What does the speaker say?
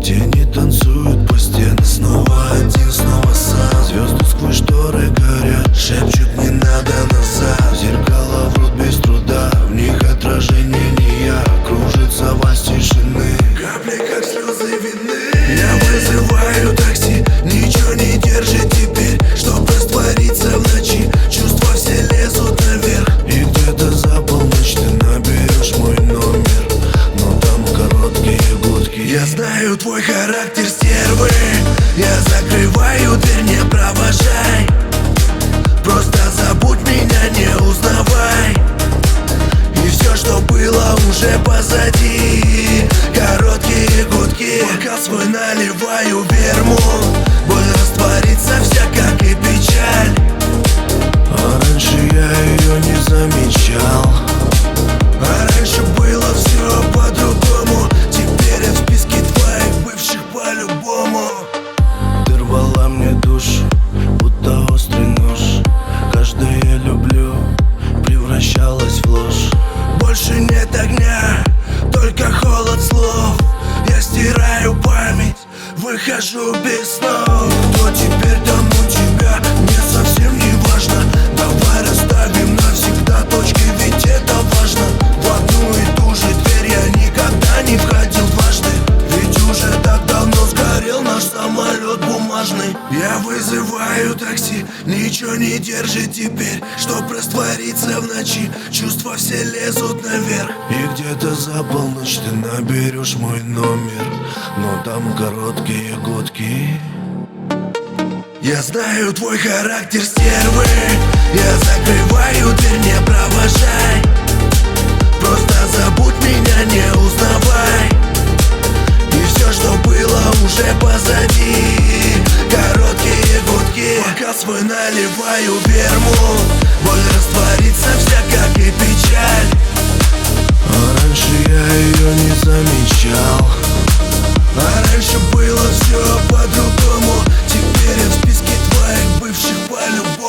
Тени танцуют по стенам, снова один, снова сам. Звезды сквозь шторы горят, шепчут не надо назад. Зеркала врут без труда, в них отражение не я. Кружится вальс тишины, капли как слезы вины. Я вызываю такси, ничего не держит теперь, чтоб раствориться в ночи. Чувства все лезут наверх, и где-то за полночь ты наберешь мой номер, но там короткие гудки. Я знаю твой характер стервы, я закрываю дверь, не провожай. Просто забудь меня, не узнавай. И все, что было, уже позади. Короткие гудки, бокал свой наливаю вермут. Боль растворится вся, как и печаль. А раньше я ее не замечал. А раньше было все по-другому. Теперь я в списке твоих бывших по-любому. Ты рвала мне душу, будто острый нож. Каждое люблю превращалось в ложь. Больше нет огня, только холод слов. Я стираю память, выхожу без снов. Кто теперь там у тебя, мне совсем не важно. Давай расставим навсегда точки, ведь это важно. В одну и ту же дверь я никогда не входил дважды, ведь уже так давно сгорел наш самолет бумажный. Я вызываю такси, ничего не держит теперь, чтоб раствориться в ночи. Чувства все лезут наверх, и где-то за полночь ты наберешь мой номер, но там короткие гудки. Я знаю твой характер стервы, я закрываю дверь, не провожай. Просто забудь меня, не узнавай. И все, что было, уже позади. Короткие гудки, бокал свой наливаю вермут. Боль растворится вся, как и печаль. А раньше я ее не замечал. А раньше было все по-другому. Теперь я в списке твоих бывших по-любому.